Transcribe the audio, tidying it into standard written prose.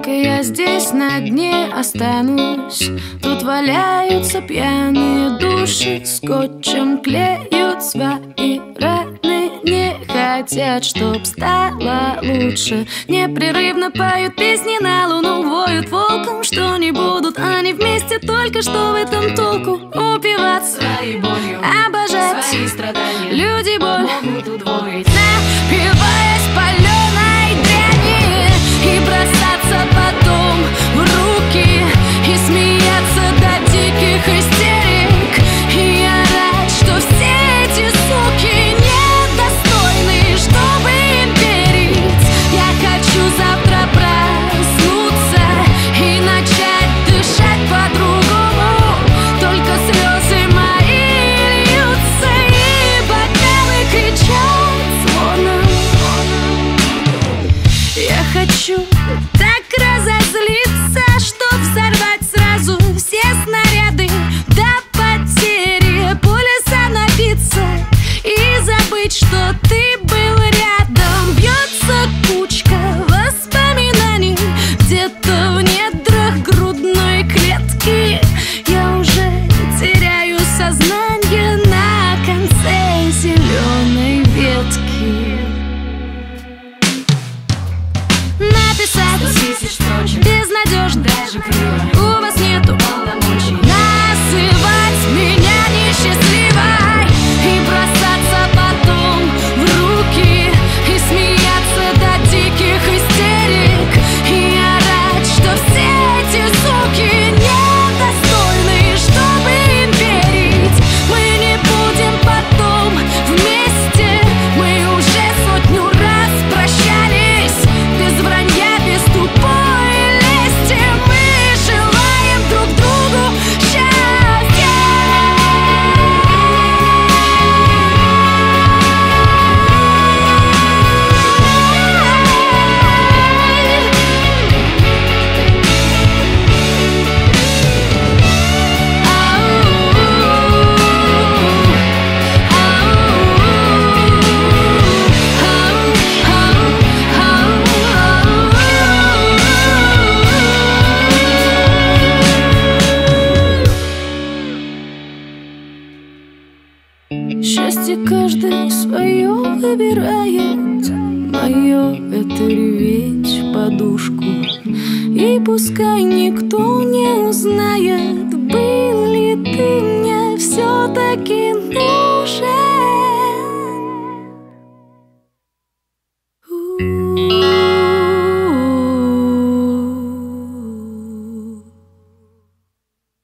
Только я здесь на дне останусь. Тут валяются пьяные души, скотчем клеют свои раны. Не хотят, чтоб стало лучше. Непрерывно поют песни на луну, воют волком, что не будут они вместе. Только что в этом толку? Упиваться своей болью, обожать свои страдания. Люди боль могут удвоить, напиваясь паленой дряни, и бросаться потом в руки, и смеяться до диких истерик, и орать, что все эти суки недостойны, чтобы им верить. Я хочу завтра проснуться и начать дышать по-другому. Только слезы мои льются, и бокалы кричат звоном. Я хочу так разозлиться, что взорвать сразу все снаряды до потери, полюса напиться и забыть, что ты был рядом. Бьется кучка воспоминаний где-то в недрах грудной клетки. Я уже теряю сознание на конце зеленой ветки. Написать 100 000 строчек безнадежно, даже криво. у вас нету Полномочий называть меня несчастливой и бросаться потом в руки, и смеяться до диких истерик, и орать, что все эти суки недостойны, чтобы им верить. Мы не будем потом вместе, мы уже 100 раз прощались. Без вранья, без тупой лести мы желаем друг другу счастья. Счастье каждый свое выбирает. Мое — это реветь в подушку. И пускай никто не узнает, был ли ты мне все-таки